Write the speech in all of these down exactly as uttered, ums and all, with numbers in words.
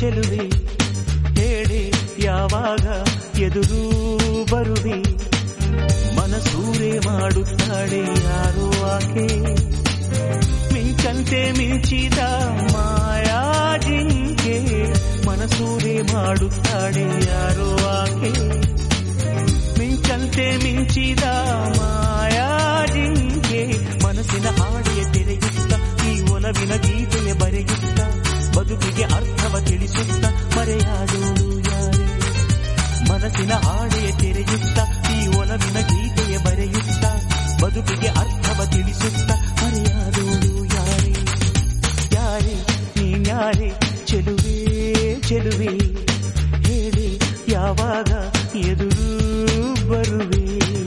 ಚೆಲುವೆ ಹೇಳಿ ಯಾವಾಗ ಎದುರು ಬರುವೆ ಮನಸೂರೆ ಮಾಡುತ್ತಾಳೆ ಯಾರೋ ಆಕೆ ಮಿಂಚಂತೆ ಮಿಂಚಿದ ಮಾಯಾ ಜಿಂಕೆ ಮನಸೂರೆ ಮಾಡುತ್ತಾಳೆ ಯಾರೋ ಆಕೆ ಮಿಂಚಂತೆ ಮಿಂಚಿದ ಮಾಯಾ ಜಿಂಕೆ ಮನಸ್ಸಿನ ಹಾಡೆಯ ತೆರೆಯುತ್ತ ಈ ಒಲವಿನ ಗೀತೆಯ ಬರೆಯುತ್ತ ಬದುಕಿಗೆ ಅರ್ಥವ ತಿಳಿಸುತ್ತ ಮರೆಯಾದೋಳು ಯಾರೇ ಮನಸ್ಸಿನ ಹಾಡೆಯ ತೆರೆಯುತ್ತ ಈ ಒಲವಿನ ಗೀತೆಯ ಬರೆಯುತ್ತ ಬದುಕಿಗೆ ಅರ್ಥವ ತಿಳಿಸುತ್ತ ಮರೆಯಾದೋಳು ಯಾರೇ ಯಾರೇ ನೀನ್ಯಾರೇ ಚೆಲುವೆ ಚೆಲುವೆ ಹೇಳಿ ಯಾವಾಗ ಎದುರು ಬರುವೆ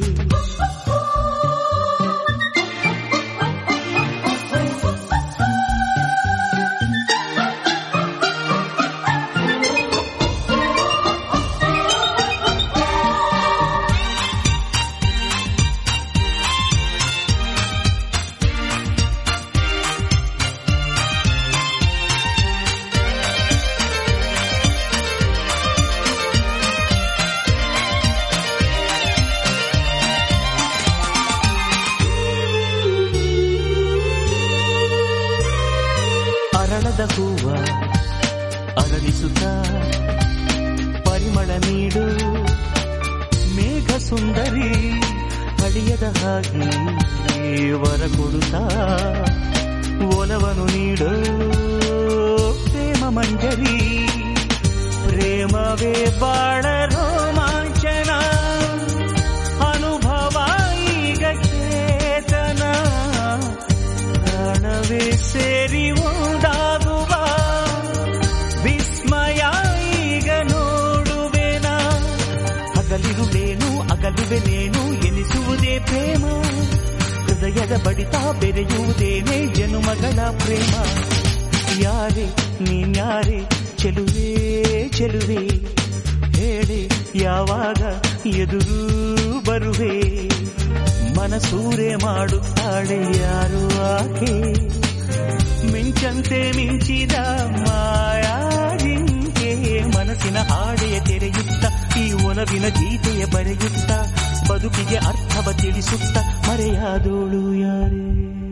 ಅರಳದ ಹೂವ ಅರಳಿಸುತ್ತ ಪರಿಮಳ ನೀಡು ಮೇಘ ಸುಂದರಿ ಅಳಿಯದ ಹಾಗೆ ವರ ಕೊಡುತ್ತಾ ಒಲವನು ನೀಡು ಪ್ರೇಮ ಮಂಜರಿ ಪ್ರೇಮವೇ ಬಾಳ ರೋಮಾಂಚನ ಅನುಭವ ಈಗ ಚೇತನ ಪ್ರಾಣವೇ ಸೇರಿ ಒಂದಾಗುವ ವಿಸ್ಮಯ ಈಗ ನೋಡುವೆನ ಹಗಲಿರುವೇನು ಅಗಲುವೆನೇನು ಎನಿಸುವುದೇ ಪ್ರೇಮ ಹೃದಯದ ಬಡಿತ ಬೆರೆಯುವುದೇನೆ ಜನುಮಗಳ ಪ್ರೇಮ ಯಾರೇ ನೀನ್ಯಾರೇ ಚೆಲುವೆ ಚೆಲುವೆ ಹೇಳಿ ಯಾವಾಗ ಎದುರು ಬರುವೆ ಮನಸೂರೆ ಮಾಡುತ್ತಾಳೆ ಯಾರು ಆಕೆ ಮಿಂಚಂತೆ ಮಿಂಚಿದ ಮಾಯಾ ಜಿಂಕೆ ಮನಸ್ಸಿನ ಹಾಡೆಯ ತೆರೆಯುತ್ತ ಈ ಒಲವಿನ ಗೀತೆಯ ಬರೆಯುತ್ತ ಬದುಕಿಗೆ ಅರ್ಥವ ತಿಳಿಸುತ್ತ ಮರೆಯಾದೋಳು ಯಾರೇ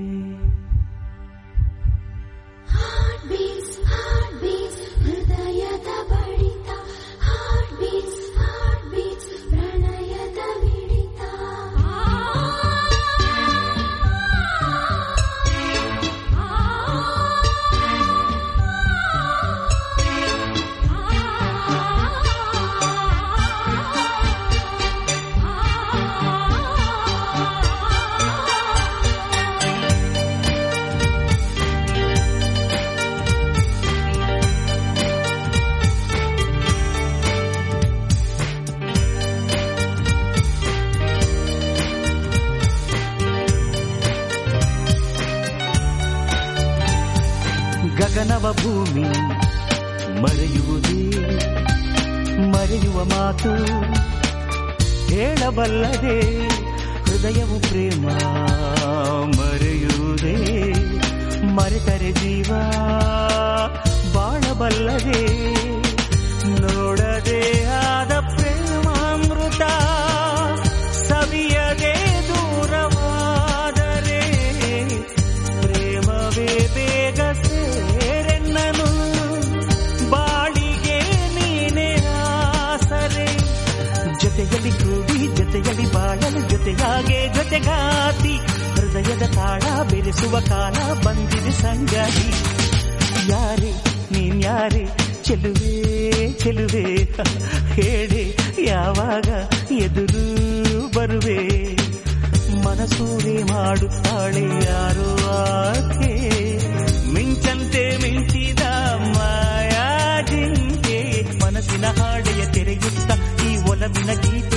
ಹೃದಯದ ಬಡಿತ ಹಾರ್ಟ್ ಬೀಟ್ಸ್ ಹಾರ್ಟ್ ಬೀಟ್ಸ್ ಪ್ರಣಯದ ಮಿಡಿತ ಗಗನವ ಭೂಮಿ ಮರೆಯುವುದೇ ಮರೆಯುವ ಮಾತು ಹೇಳಬಲ್ಲದೆ ಹೃದಯವು ಪ್ರೇಮ ಮರೆಯುವುದೇ ಮರೆತರೆ ಜೀವ ಬಾಳಬಲ್ಲದೆ ನೋಡದೆ ಆದ ಪ್ರೇಮಾಮೃತ ಸವಿಯದೆ ದೂರವಾದರೆ ಪ್ರೇಮವೇ ಬೇಗ ಸೇರೆನ್ನನು ಬಾಳಿಗೆ ನೀನೇ ಆಸರೆ ಜೊತೆಯಲ್ಲಿ ಕೂಡಿ ಜೊತೆಯಲ್ಲಿ ಬಾಳಲು ಜೊತೆಯಾಗೆ ಜೊತೆಗಾತಿ ಹೃದಯದ ತಾಳ ಬೆರೆಸುವ ಕಾಲ ಬಂದಿದೆ ಸಂಗಾತಿ ಯಾರೇ ನೀನ್ಯಾರೇ ಚೆಲುವೆ ಚೆಲುವೆ ಹೇಳಿ ಯಾವಾಗ ಎದುರು ಬರುವೆ ಮನಸೂರೆ ಮಾಡುತ್ತಾಳೆ ಯಾರೋ ಆಕೆ ಮಿಂಚಂತೆ ಮಿಂಚಿದ ಮಾಯಾ ಜಿಂಕೆ ಮನಸ್ಸಿನ ಹಾಡೆಯ ತೆರೆಯುತ್ತ ಈ ಒಲವಿನ ಗೀತೆ